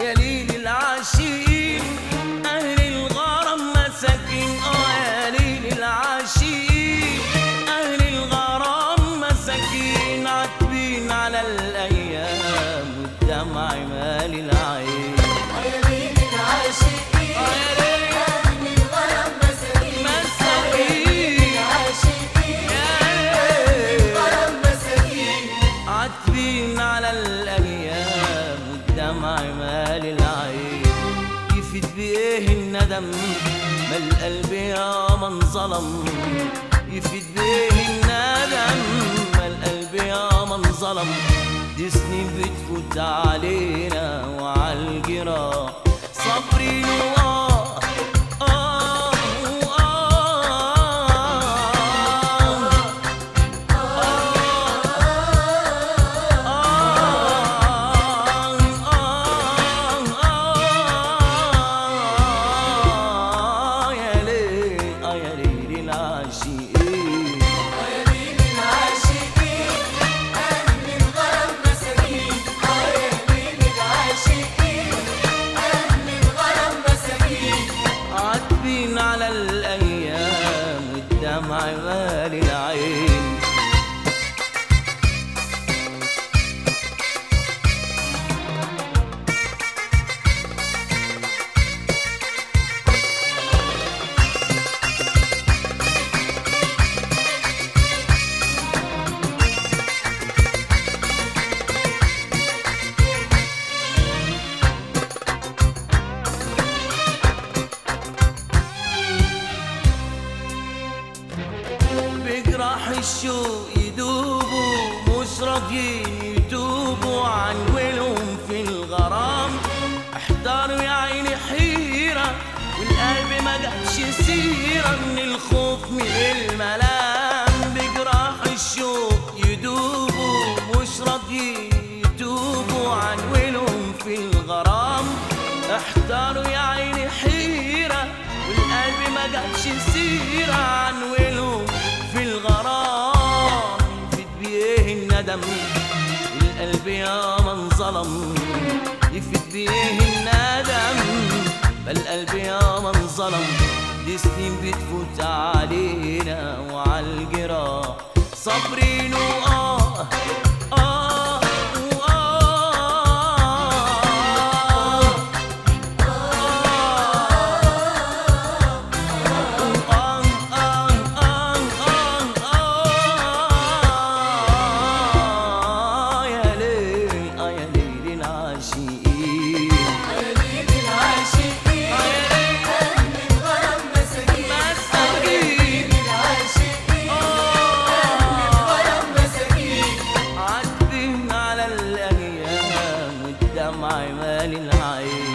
يا ليل العاشقين أهل الغرام مساكين. يا ليل العاشقين أهل الغرام مساكين، عاتبين على الأيام والدمع مالي العين. يا ليل العاشقين أهل الغرام مساكين، مساكين العاشقين أهل الغرام مساكين، عاتبين على الأيام والدمع مالي العين. يفيد بإيه الندم ما القلب يا من ظلم، يفيد بإيه الندم ما القلب يا من ظلم. دي سنين بتفوت علينا وعالجراح صابرين على الأيام والدمع مالي العين. بجراح الشوق يدوبوا مش راضيين يتوبوا عن ولهم في الغرام. احتاروا يا عيني حيرة والقلب ما جابش سيرة من الخوف من الملام. بجراح الشوق يدوبوا مش راضيين يتوبوا عن ولهم في الغرام. احتاروا يا عيني حيرة والقلب ما جابش سيرة عن ولهم في الغرام. يفيد بيه الندم القلب يا من ظلم، يفيد بيه الندم القلب يا من ظلم. دي سنين بتفوت علينا وعالجراح صابرين مالي العين.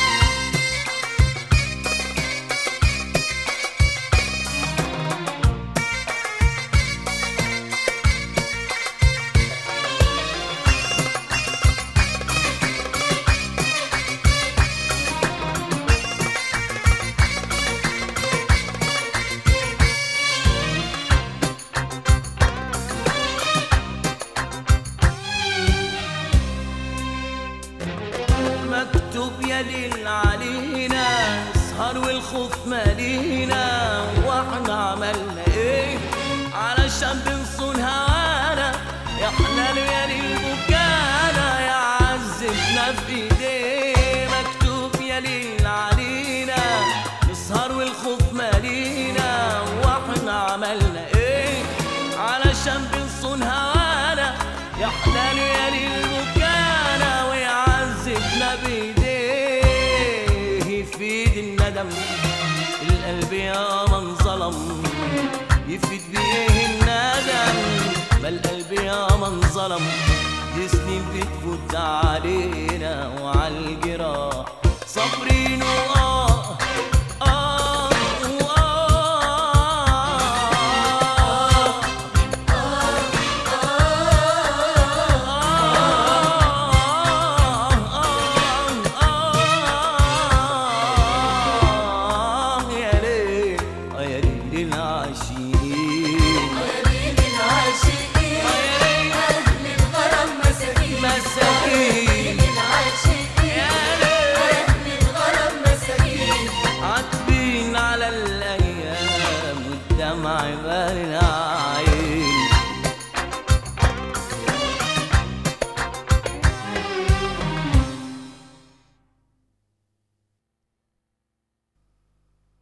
مكتوب يا ليل علينا نسهر والخوف مالينا، واحنا عملنا ايه علشان بنصون هوانا؟ يا حلال يا ليل بكانا يعذبنا في ايديه. مكتوب يا ليل علينا نسهر والخوف مالينا، واحنا عملنا ايه علشان بنصون هوانا؟ يا حلال يا ليل بكانا ويعذبنا بإيديه. يفيد الندم القلب يا من ظلم، يفيد بإيه الندم ما القلب يا من ظلم. دي سنين بتفوت علينا وعالجراح صابرين مساكين. عبال العالمين.